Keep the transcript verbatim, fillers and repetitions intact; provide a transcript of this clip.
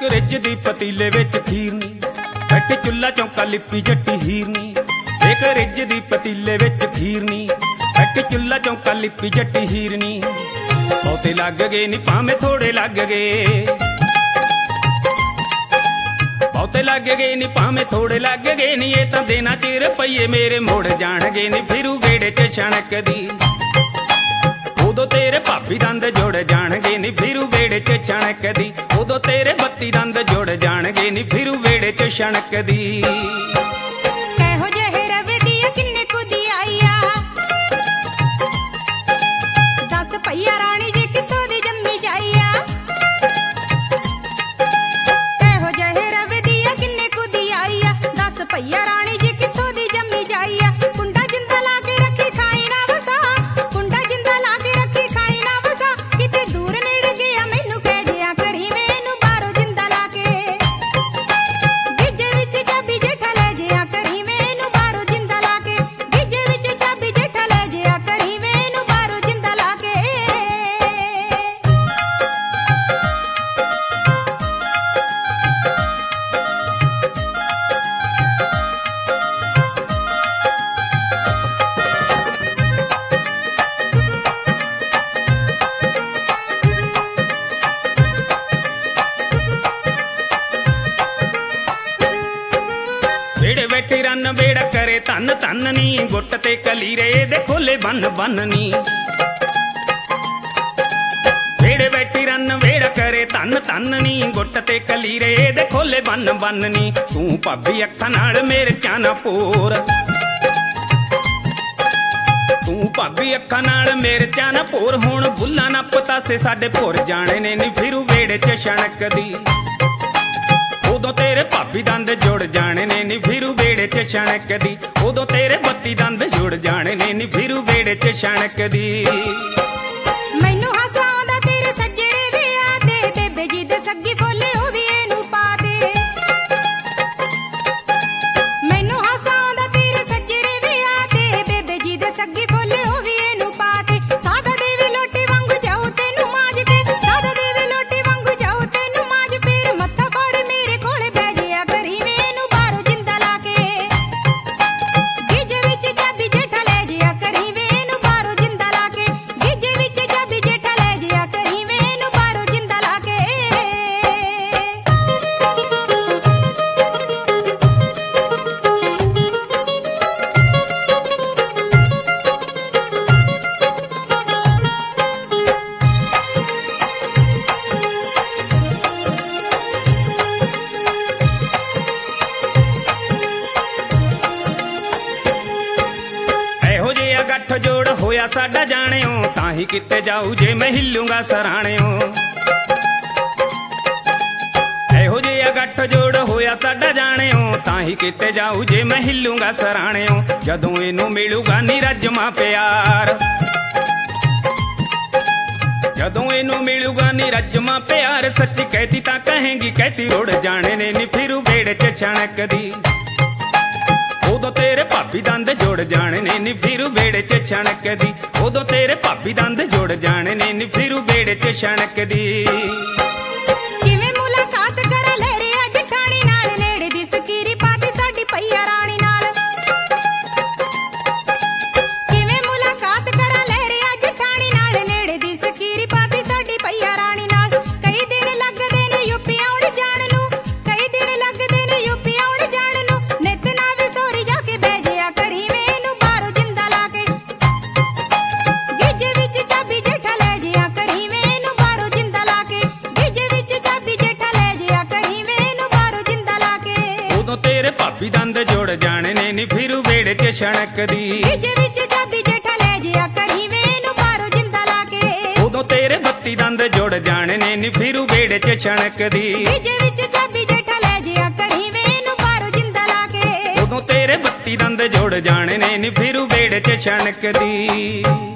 एक रिज दी पतीले विच खीरनी, बैठी चुल्ला चौंका लिपी जट्टी हीरनी। एक रिज दी पतीले विच खीरनी, बैठी चुल्ला चौंका लिपी जट्टी हीरनी। बहुते लग गए नी भावें थोड़े लग गए, बहुते लग गए नी भावें थोड़े लग गए नी। ये तां देना चिर पईए मेरे मुड़ जाणगे नी, फिरू वेड़े च छणकदी उदों तेरे भाभी दंद जुड़ जाणगे नी, फिरू वेड़े च छणकदी उदों तेरे बत्ती दंद जुड़ जाणगे नी, फिरू वेड़े च छणकदी। कहो जहे रवे दिया किन्ने कुदी आईया, दस पईया रानी जी कितों दी जम्मी जाईया। कहो जहे रवे दिया किन्ने कुदी आईया, दस पईया रानी जी कितों दी जम्मी जाईया। कुंडा जिंदा ला के रखी खाई ना वसा, कुंडा जिंदा ला के रखी खाई ना वसा। किते दूर नेड़ गया मैनू कह जिया करी, मैनू बाहरों जिंदा ला के गिजे विच चाबी जेठा ले जिया करी, मैनू बाहरों जिंदा ला के गिजे विच चाबी जेठा ले जिया करी, मैनू बाहरों जिंदा ला के। वेड़े बैठी रन वेड़ा करे धन धन नी, गुट ते कलीरे दे खोले बन बन नी। वेड़े बैठी रन वेड़ा करे धन धन नी, गुट ते कलीरे दे खोले बन बन नी। तू भाभी अखां नाल मेरे चाना पोर, तू भाभी अखां नाल मेरे चाना पोर। हुण बुल्ला ना पतासे साडे भुर जाने ने नी, फिरू वेड़े च छणकदी उदों तेरे भाभी दंद जुड़ जाने ने नी, फिरू वेड़े च छणकदी उदों तेरे बत्ती दंद जुड़ जाने ने नी, फिरू वेड़े च छणकदी। मैनू हासा आंदा तेरे सज्जरे विआह ते, बेबे जी दे सग्गी फुल्ल ओ वी इहनू पा दे। मैनू हासा आंदा तेरे सज्जरे विआह ते, बेबे जी दे सग्गी फुल्ल ओ वी इहनू पा दे। सादा देवी लोटी वांगू जाऊ तैनू माज के, सादा देवी लोटी वांगू जाऊ तैनू माज। फिर मत्था फड़ मेरे कोले बह जिया करी, मैनू बाहरों जिंदा ला के गिजे विच चाबी जेठा ले जिया करी, मैनू बाहरों जिंदा ला के गिजे विच चाबी जेठा ले जिया करी, मैनू बाहरों जिंदा ला के। ਇਹੋ ਜਿਹਾ ਗੱਠ ਜੋੜ ਹੋਇਆ ਸਾਡਾ ਜਾਣਿਓ, ਤਾਂ ਹੀ ਕਿਤੇ ਜਾਊ ਜੇ ਮੈਂ ਹਿੱਲੂੰਗਾ ਸਰਾਣਿਓ। ਇਹੋ ਜਿਹਾ ਗੱਠ ਜੋੜ ਹੋਇਆ ਸਾਡਾ ਜਾਣਿਓ, ਤਾਂ ਹੀ ਕਿਤੇ ਜਾਊ ਜੇ ਮੈਂ ਹਿੱਲੂੰਗਾ ਸਰਾਣਿਓ। ਜਦੋਂ ਇਹਨੂੰ ਮਿਲੂਗਾ ਨੀ ਰੱਜਮਾ ਪਿਆਰ, ਜਦੋਂ ਇਹਨੂੰ ਮਿਲੂਗਾ ਨੀ ਰੱਜਮਾ ਪਿਆਰ। ਸੱਚੀ ਕਹਿਤੀ ਤਾਂ ਕਹੇਂਗੀ ਕਹਿਤੀ ਰੁੜ ਜਾਣੇ ਨੇ ਨੀ, ਫਿਰੂ ਵੇੜੇ ਚ ਛਣਕਦੀ ਉਦੋਂ ਤੇਰੇ ਭਾਬੀ ਦੰਦ ਜੁੜ ਜਾਣੇ ਨੇ ਨੀ, ਫਿਰੂ ਵੇੜੇ ਚ ਛਣਕਦੀ ਉਦੋਂ ਤੇਰੇ ਭਾਬੀ ਦੰਦ ਜੁੜ ਜਾਣੇ ਨੇ ਨੀ, ਫਿਰੂ ਵੇੜੇ ਚ ਛਣਕਦੀ। ਕਿਵੇਂ ਮੁਲਾਕਾਤ ਕਰਾਂ ਲਹਿਰਿਆ ਜਠਾਣੀ ਨਾਲ, ਨੇੜੇ ਦੀ ਸਕੀਰੀ ਪਾਤੀ ਸਾਡੀ ਪਈਆ ਰਾਣੀ ਨਾਲ। ਕਿਵੇਂ ਮੁਲਾਕਾਤ ਕਰਾਂ ਲਹਿਰਿਆ ਜਠਾਣੀ ਨਾਲ, ਨੇੜੇ ਦੀ ਸਕੀਰੀ ਪਾਤੀ ਸਾਡੀ ਪਈਆ ਰਾਣੀ ਨਾਲ। ਕਈ ਦਿਨ ਲੱਗਦੇ ਨੇ ਯੂਪੀ ਆਉਣ ਜਾਣ ਨੂੰ, ਕਈ ਦਿਨ ਲੱਗਦੇ ਨੇ ਯੂਪੀ ਆਉਣ ਜਾਣ ਨੂੰ। ਨਿੱਤ ਨਾ ਵੇ ਸੋਰੀ ਜਾ ਕੇ ਬਹਿ ਜਿਆ ਕਰੀ, ਮੈਨੂੰ ਬਾਹਰੋਂ ਜਿੰਦਾ ਲਾ ਕੇ ਗਿੱਜੇ ਵਿੱਚ ਚਾਬੀ ਜੇਠਾ ਲੈ ਜਿਆ ਕਰੀ, ਮੈਨੂੰ ਬਾਹਰੋਂ ਜਿੰਦਾ ਲਾ ਕੇ ਗਿੱਜੇ ਵਿੱਚ ਚਾਬੀ ਜੇਠਾ ਲੈ ਜਿਆ ਕਰੀ, ਮੈਨੂੰ ਬਾਹਰੋਂ ਜਿੰਦਾ ਲਾ ਕੇ। ਉਦੋਂ ਤੇਰੇ ਭਾਬੀ ਦੰਦ ਜੁੜ ਜਾਣੇ ਨੇ ਨੀ, ਫਿਰੂ ਵੇੜੇ ਚ ਛਣਕਦੀ ਗਿੱਜੇ ਵਿੱਚ ਚਾਬੀ ਜੇਠਾ ਲੈ ਜਿਆ ਕਰੀ, ਮੈਨੂੰ ਬਾਹਰੋਂ ਜਿੰਦਾ ਲਾ ਕੇ। ਉਦੋਂ ਤੇਰੇ ਬੱਤੀ ਦੰਦ ਜੁੜ ਜਾਣੇ ਨੇ ਨੀ, ਫਿਰੂ ਵੇੜੇ ਚ ਛਣਕਦੀ ਗਿੱਜੇ ਵਿੱਚ ਚਾਬੀ ਜੇਠਾ ਲੈ ਜਿਆ ਕਰੀ, ਮੈਨੂੰ ਬਾਹਰੋਂ ਜਿੰਦਾ ਲਾ ਕੇ। ਉਦੋਂ ਤੇਰੇ ਬੱਤੀ ਦੰਦ ਜੁੜ ਜਾਣੇ ਨੇ ਨੀ, ਫਿਰੂ ਵੇੜੇ ਚ ਛਣਕਦੀ।